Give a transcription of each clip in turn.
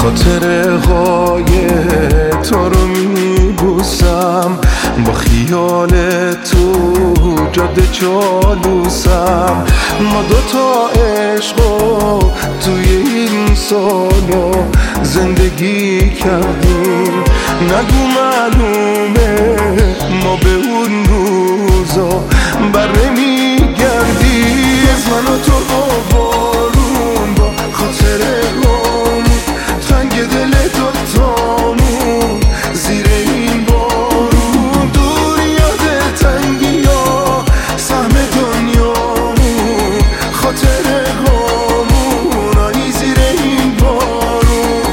خاطره های تو رو میبوسم، با خیال تو جاده چالوسم. ما دوتا عشقو توی این سالو زندگی کردیم، نگو معلومه ما به اون روزا بر نمیگردیم. از من و تو بارون با خاطره هم تنگ دل دوتامون زیر این بارون، دور یاد تنگی ها سهم دنیامون، خاطره همون آیی زیر این بارون.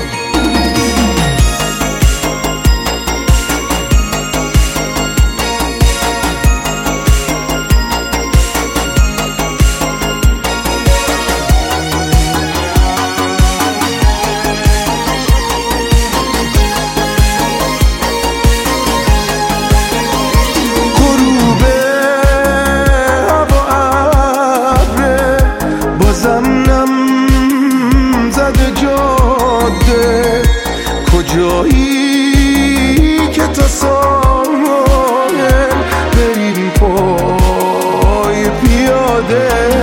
کجایی که تا ساحل بریم پای پیاده؟